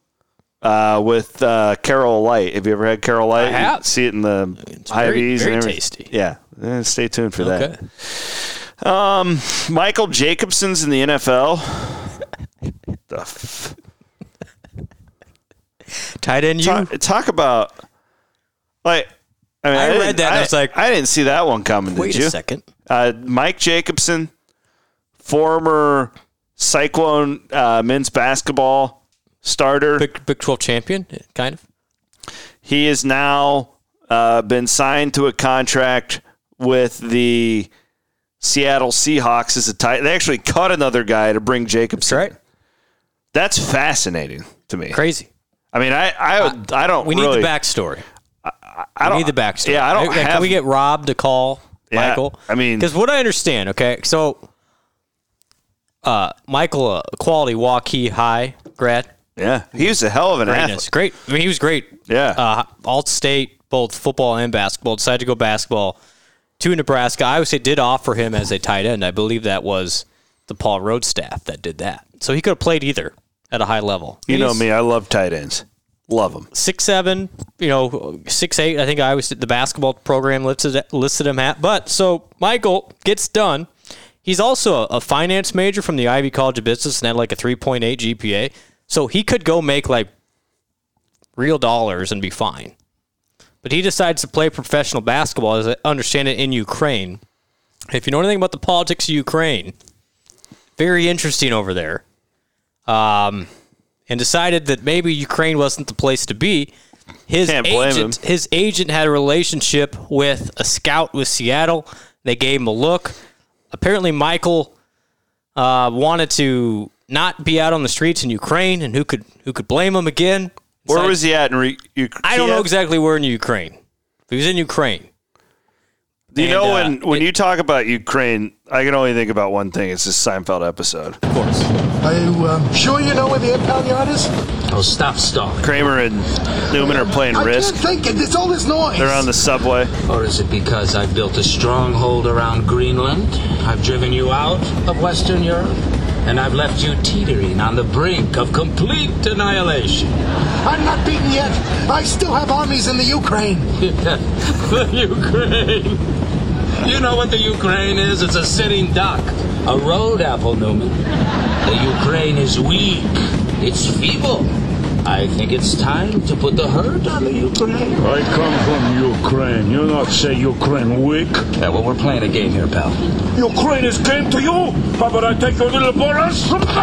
With Carroll Light. Have you ever had Carroll Light? I have. You see it in the Hy-Vees. Very tasty. Yeah. Stay tuned for that. Michael Jacobson's in the NFL. Tight end Talk about, like, I read that and I was like, I didn't see that one coming, did you? Wait a second. Mike Jacobson, former Cyclone men's basketball starter. Big 12 champion, kind of. He has now been signed to a contract with the Seattle Seahawks as a tight. They actually cut another guy to bring Jacobson. That's right. That's fascinating to me. Crazy. I mean, I don't. We need the backstory. We need the backstory. Yeah, I don't. Can we get Rob to call Michael? I mean, because what I understand. Okay, so Michael, a quality Waukee High grad. Yeah, he was a hell of an athlete. Great. I mean, he was great. Yeah. All-state, both football and basketball. Decided to go basketball to Nebraska. Iowa State did offer him as a tight end. I believe that was the Paul Rhodes staff that did that. So he could have played either at a high level. You know me. I love tight ends. Love them. 6'7", 6'8", I think Iowa State, the basketball program listed him at. But so Michael gets done. He's also a finance major from the Ivy College of Business and had like a 3.8 GPA. So he could go make like real dollars and be fine. But he decides to play professional basketball, as I understand it, in Ukraine. If you know anything about the politics of Ukraine, very interesting over there. And decided that maybe Ukraine wasn't the place to be. His agent had a relationship with a scout with Seattle. They gave him a look. Apparently, Michael wanted to not be out on the streets in Ukraine, and who could blame him again? Where was he at in Ukraine? I don't know exactly where in Ukraine. He was in Ukraine. Do you know when you talk about Ukraine, I can only think about one thing. It's this Seinfeld episode. Of course. Are you sure you know where the impound yard is? Oh, stop. Kramer and Newman are playing Risk. I can't think. It's all this noise. They're on the subway. Or is it because I've built a stronghold around Greenland? I've driven you out of Western Europe? And I've left you teetering on the brink of complete annihilation. I'm not beaten yet. I still have armies in the Ukraine. The Ukraine. You know what the Ukraine is? It's a sitting duck. A road apple, Newman. The Ukraine is weak. It's feeble. I think it's time to put the hurt on the Ukraine. I come from Ukraine. You not say Ukraine weak. Yeah, well, we're playing a game here, pal. Ukraine is game to you? How about I take your little Boris?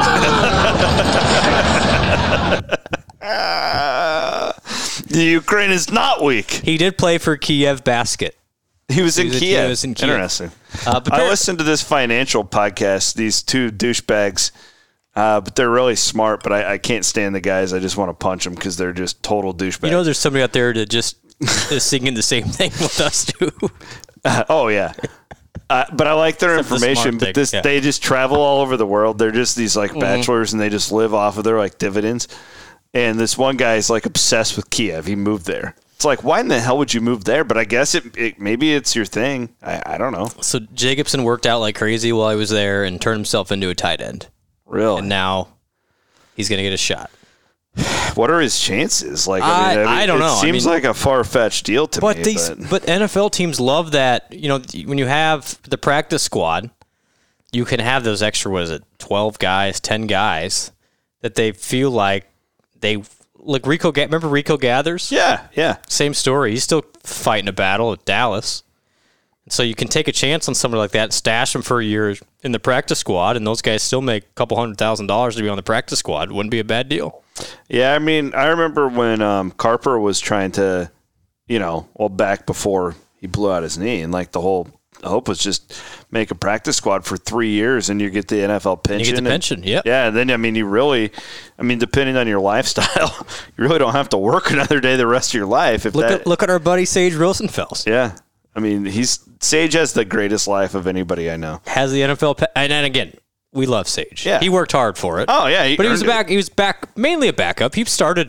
The Ukraine is not weak. He did play for Kiev Basket. He was in Kiev. He was in Kiev. Interesting. I listened to this financial podcast, these two douchebags, but they're really smart, but I can't stand the guys. I just want to punch them because they're just total douchebags. You know there's somebody out there that just is singing the same thing with us, too. Oh, yeah. But I like their information. But they just travel all over the world. They're just these like bachelors, and they just live off of their like dividends. And this one guy is like obsessed with Kiev. He moved there. It's like, why in the hell would you move there? But I guess maybe it's your thing. I don't know. So Jacobson worked out like crazy while he was there and turned himself into a tight end. Really? And now he's going to get a shot. What are his chances? Like, I don't know. It seems like a far-fetched deal to me. But NFL teams love that. You know, when you have the practice squad, you can have those extra, 12 guys, 10 guys that they feel like they – like Rico, remember Rico Gathers? Yeah. Same story. He's still fighting a battle at Dallas. And so you can take a chance on somebody like that, stash him for a year in the practice squad, and those guys still make a couple $100,000 to be on the practice squad. Wouldn't be a bad deal. Yeah, I mean, I remember when Carper was trying to, back before he blew out his knee, and like the whole hope was just make a practice squad for 3 years and you get the NFL pension. You get the pension, yeah. Yeah, and then, depending on your lifestyle, you really don't have to work another day the rest of your life. Look at our buddy Sage Rosenfels. Yeah. I mean, Sage has the greatest life of anybody I know. Has the NFL and again, we love Sage. Yeah. He worked hard for it. Oh, yeah. But he was back mainly a backup. He started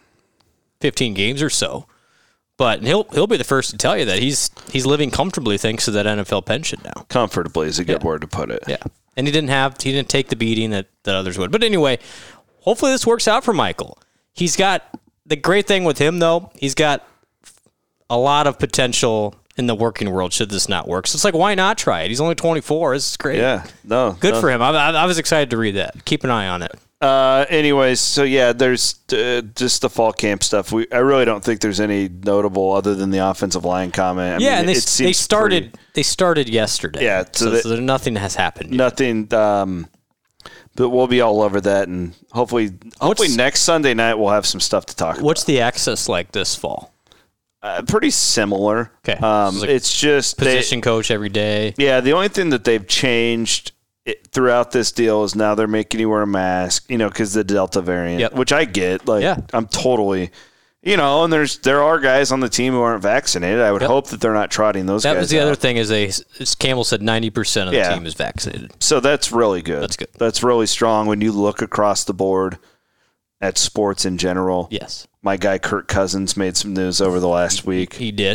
15 games or so. But he'll be the first to tell you that he's living comfortably thanks to that NFL pension now. Comfortably is a good word to put it. Yeah. And he didn't take the beating that others would. But anyway, hopefully this works out for Michael. He's got the great thing with him though, he's got a lot of potential in the working world should this not work. So it's like, why not try it? He's only 24. This is great. Yeah. No. Good for him. I was excited to read that. Keep an eye on it. Anyways, so yeah, there's just the fall camp stuff. I really don't think there's any notable other than the offensive line comment. I mean, they started yesterday. Yeah, so nothing has happened yet. Nothing. But we'll be all over that, and hopefully next Sunday night we'll have some stuff to talk about. What's the access like this fall? Pretty similar. Okay, it's just position coach every day. Yeah, the only thing that they've changed throughout this deal is now they're making you wear a mask, because the Delta variant, which I get. I'm totally, and there are guys on the team who aren't vaccinated. I would hope that they're not trotting those guys. That was the out. other thing is Campbell said 90% of the team is vaccinated. So that's really good. That's good. That's really strong when you look across the board at sports in general. Yes. My guy Kirk Cousins made some news over the last week. He did.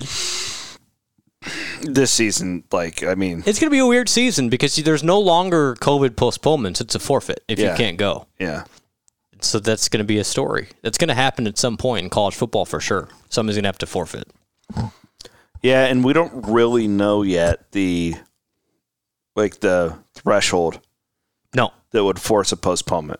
This season, it's going to be a weird season because there's no longer COVID postponements. It's a forfeit if you can't go. Yeah. So that's going to be a story. That's going to happen at some point in college football for sure. Somebody's going to have to forfeit. Yeah, and we don't really know yet the threshold. No. That would force a postponement.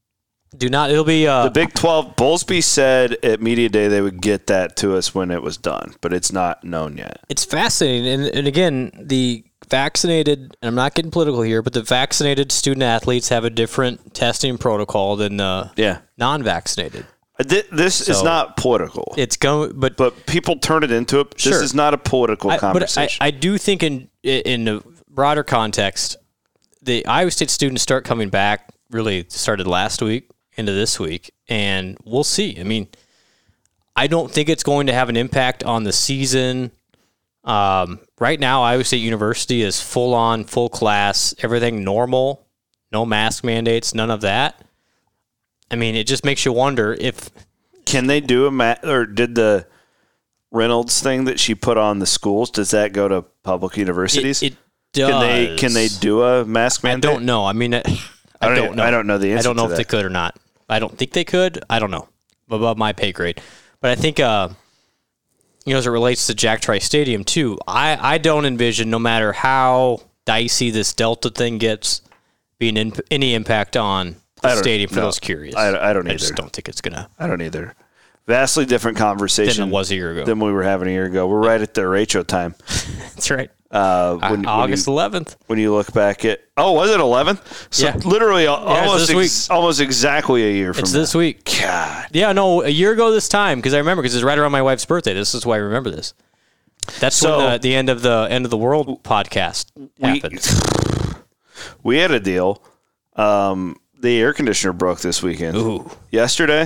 It'll be the Big 12. Bowlesby said at Media Day they would get that to us when it was done, but it's not known yet. It's fascinating. And again, the vaccinated, and I'm not getting political here, but the vaccinated student athletes have a different testing protocol than the non-vaccinated. This is not political. It's going, but people turn it into it. This is not a political conversation. But I do think in the broader context, the Iowa State students start coming back. Really started last week into this week, and we'll see. I mean, I don't think it's going to have an impact on the season. Right now, Iowa State University is full on, full class, everything normal, no mask mandates, none of that. I mean, it just makes you wonder if can they do or did the Reynolds thing that she put on the schools? Does that go to public universities? It does. Can they do a mask mandate? I don't know. I mean, I don't know. I don't know the answer. I don't know to if they could or not. I don't think they could. I don't know. Above my pay grade. But I think, as it relates to Jack Trice Stadium, too, I don't envision, no matter how dicey this Delta thing gets, being any impact on the stadium for those curious. I don't either. I just don't think it's going to. I don't either. Vastly different conversation than it was a year ago. Than we were having a year ago. We're right at the Rachel time. That's right. August 11th. When you look back at was it 11th? So literally almost exactly a year from It's this week. God. Yeah, no, a year ago this time because I remember because it's right around my wife's birthday. This is why I remember this. That's when the end of the world podcast happened. We had a deal. The air conditioner broke this weekend. Ooh. Yesterday.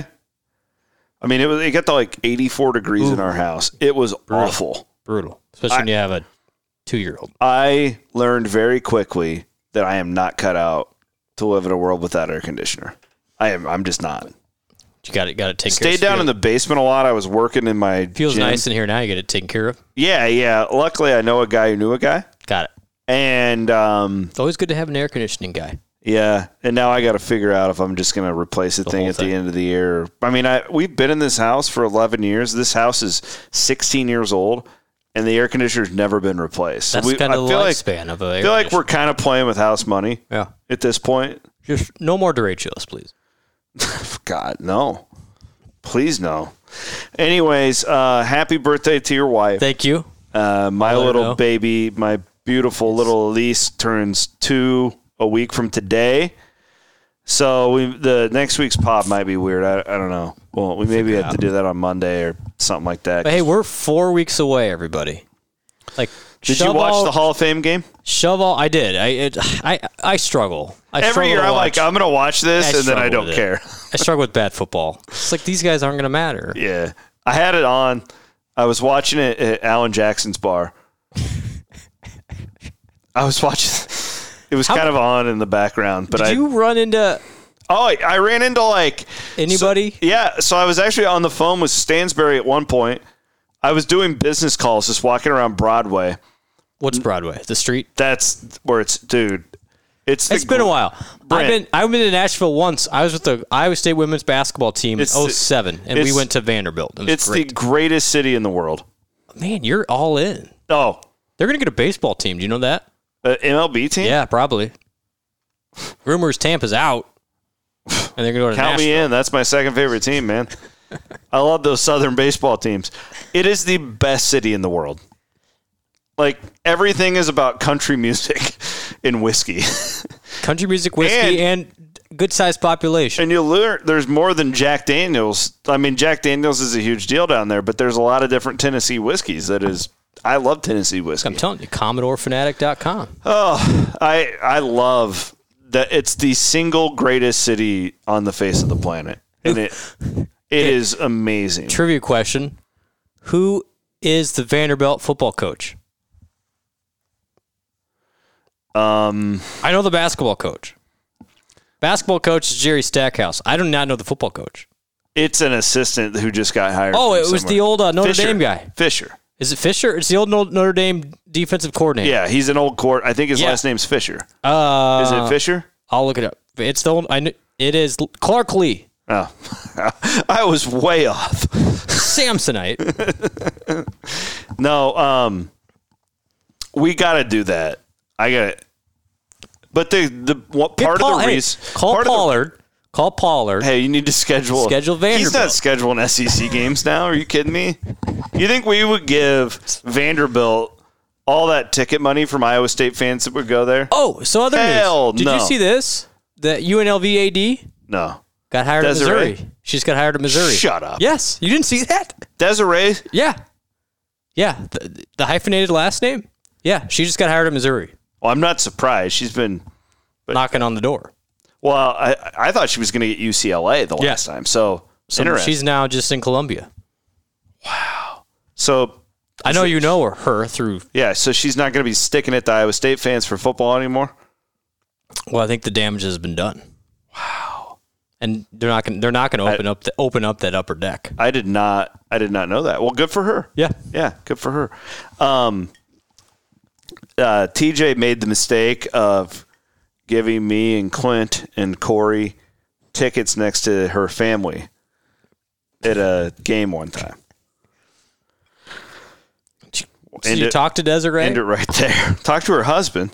I mean, it got to 84 degrees in our house. It was awful. Brutal. Especially when you have a 2-year-old. I learned very quickly that I am not cut out to live in a world without air conditioner. I'm just not. You got to take care of it. Stayed down in the basement a lot. I was working in my Feels gym. nice in here now. You get it taken care of. Yeah. Luckily, I know a guy who knew a guy. Got it. And it's always good to have an air conditioning guy. Yeah, and now I got to figure out if I'm just going to replace the thing at the end of the year. I mean, we've been in this house for 11 years. This house is 16 years old, and the air conditioner's never been replaced. That's kind of the lifespan of a. I feel like we're kind of playing with house money. Yeah. At this point, just no more derechos, please. God, no. Please, no. Anyways, happy birthday to your wife. Thank you. My little baby, my beautiful little Elise turns 2 a week from today. So the next week's pod might be weird. I don't know. Well, we maybe have to do that on Monday or something like that. But hey, we're 4 weeks away, everybody. Did you watch the Hall of Fame game? I did. I struggle. Every year I'm going to watch this, and then I don't care. I struggle with bad football. It's like these guys aren't going to matter. Yeah. I had it on. I was watching it at Alan Jackson's bar. I was watching. It was kind of on in the background. But did you run into... Oh, I ran into anybody? So I was actually on the phone with Stansbury at one point. I was doing business calls just walking around Broadway. What's Broadway? The street? That's where it's... Dude, it's been a while. I've been to Nashville once. I was with the Iowa State women's basketball team in 2007, and we went to Vanderbilt. It's the greatest city in the world. Man, you're all in. Oh. They're going to get a baseball team. Do you know that? An MLB team? Yeah, probably. Rumors Tampa's out. And they're going to go to Count me Nashville. in. That's my second favorite team, man. I love those Southern baseball teams. It is the best city in the world. Like, everything is about country music and whiskey. Country music, whiskey, and good-sized population. And you learn there's more than Jack Daniels. I mean, Jack Daniels is a huge deal down there, but there's a lot of different Tennessee whiskeys. I love Tennessee whiskey. I'm telling you, CommodoreFanatic.com. Oh, I love that it's the single greatest city on the face of the planet. And it is amazing. Trivia question. Who is the Vanderbilt football coach? I know the basketball coach. Basketball coach is Jerry Stackhouse. I do not know the football coach. It's an assistant who just got hired. Oh, it was the old Notre Dame guy. Fisher. Is it Fisher? It's the old Notre Dame defensive coordinator. Yeah, he's an old court. I think his last name's Fisher. Is it Fisher? I'll look it up. It's the old. It is Clark Lee. Oh, I was way off. Samsonite. No, we got to do that. I got it. But part of the reason. Call Pollard. Hey, you need to schedule Vanderbilt. He's not scheduling SEC games now. Are you kidding me? You think we would give Vanderbilt all that ticket money from Iowa State fans that would go there? Oh, so other Hell news. Did you see this? The UNLV AD No. got hired Desiree? at Missouri. She's got hired at Missouri. Shut up. Yes. You didn't see that? Desiree? Yeah. Yeah. The hyphenated last name? Yeah. She just got hired at Missouri. Well, I'm not surprised. She's been knocking on the door. Well, I thought she was going to get UCLA the last time. So interesting. She's now just in Columbia. Wow. So I know you know her through. Yeah, so she's not going to be sticking it to Iowa State fans for football anymore? Well, I think the damage has been done. Wow. And they're not going to open up that upper deck. I did not know that. Well, good for her. Yeah. Yeah, good for her. TJ made the mistake of giving me and Clint and Corey tickets next to her family at a game one time. So you talked to Desiree? End it right there. Talk to her husband.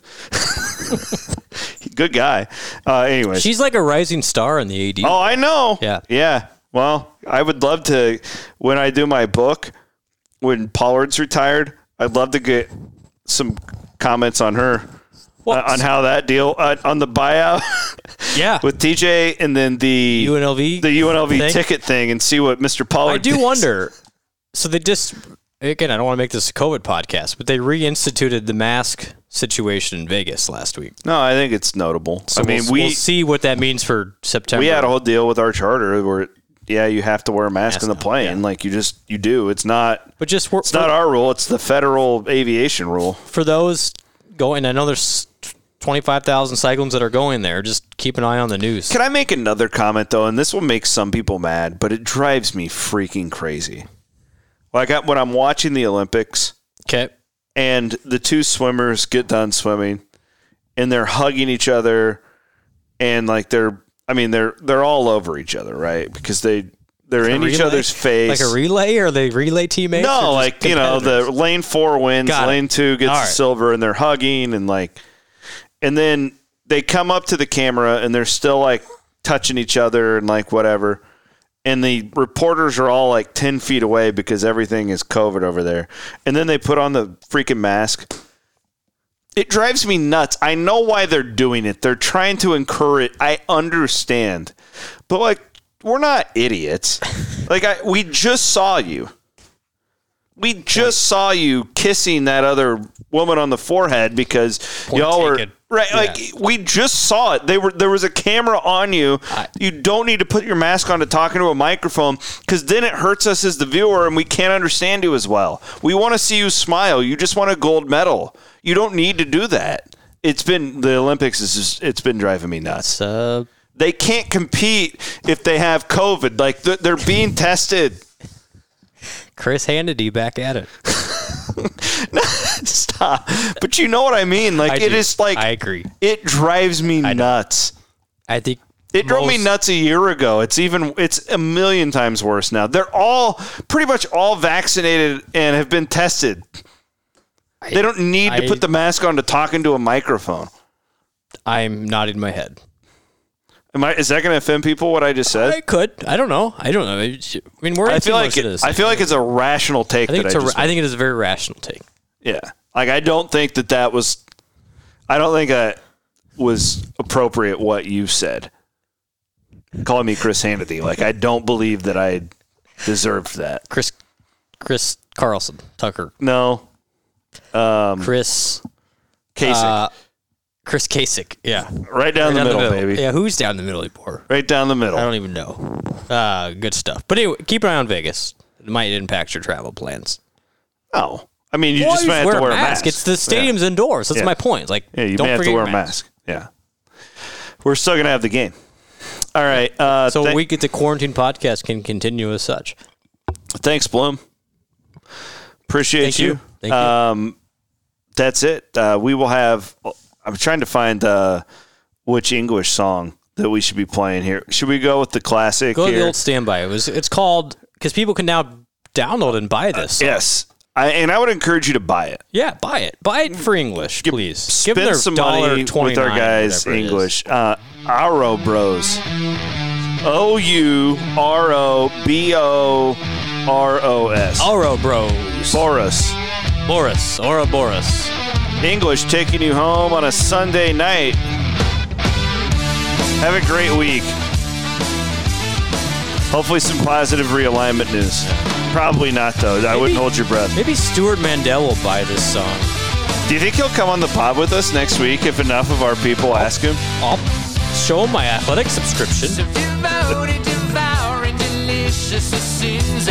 Good guy. Anyway, she's like a rising star in the AD. Oh, I know. Yeah. Yeah. Well, I would love to, when I do my book, when Pollard's retired, I'd love to get some comments on her. On how that deal on the buyout, yeah, with TJ, and then the UNLV ticket thing, and see what Mr. Pollard. I do wonder. So they just again, I don't want to make this a COVID podcast, but they reinstituted the mask situation in Vegas last week. No, I think it's notable. So we'll see what that means for September. We had a whole deal with our charter where, you have to wear a mask in the plane. Yeah. Like you do. It's not. But it's not our rule. It's the federal aviation rule. For those going, I know there's 25,000 Cyclones that are going there. Just keep an eye on the news. Can I make another comment, though? And this will make some people mad, but it drives me freaking crazy. Like when I'm watching the Olympics, okay, and the two swimmers get done swimming, and they're hugging each other, and like they're all over each other, right? Because they're in each other's face. Like a relay? Or are they relay teammates? No, like, the lane 4 wins, lane 2 gets the silver, and they're hugging, and then they come up to the camera, and they're still, like, touching each other and, like, whatever. And the reporters are all, like, 10 feet away because everything is COVID over there. And then they put on the freaking mask. It drives me nuts. I know why they're doing it. They're trying to encourage. I understand. But, like, we're not idiots. Like, we just saw you. We just saw you kissing that other woman on the forehead because y'all were right. Yeah. Like we just saw it. There was a camera on you. You don't need to put your mask on to talk into a microphone because then it hurts us as the viewer and we can't understand you as well. We want to see you smile. You just want a gold medal. You don't need to do that. The Olympics it's been driving me nuts. They can't compete if they have COVID. Like they're being tested. Chris Hannity back at it. Stop. But you know what I mean? Like is like I agree. It drives me nuts. I think it drove me nuts a year ago. It's a million times worse now. They're all pretty much all vaccinated and have been tested. They don't need to put the mask on to talk into a microphone. I'm nodding my head. Is that going to offend people? What I just said? I could. I don't know. I mean, we're. I feel like it's a rational take. I think it is a very rational take. Yeah, like I don't think that was. I don't think that was appropriate. What you said, calling me Chris Hannity. Like I don't believe that I deserved that. Chris Carlson, Tucker. No. Chris Kasich. Chris Kasich, yeah. Right down the middle, baby. Yeah, who's down the middle anymore? Right down the middle. I don't even know. Good stuff. But anyway, keep an eye on Vegas. It might impact your travel plans. Oh. I mean, you just might have to wear a mask. It's the stadium's indoors. That's my point. Like, you don't may have to wear a mask. Yeah. We're still going to have the game. All right. So we get the Quarantine Podcast can continue as such. Thanks, Bloom. Appreciate you. Thank you. That's it. We will have. I'm trying to find which English song that we should be playing here. Should we go with the classic? Go with the old standby. It's called because people can now download and buy this. Yes, I would encourage you to buy it. Yeah, buy it. Buy it for English, please. Spend Give them some money with our guys English. Auro Bros. OUROBOROS. Auro Bros. Boris. Boris. English taking you home on a Sunday night. Have a great week. Hopefully some positive realignment news. Probably not, though. I wouldn't hold your breath. Maybe Stuart Mandel will buy this song. Do you think he'll come on the pod with us next week if enough of our people ask him? I'll show him my athletic subscription.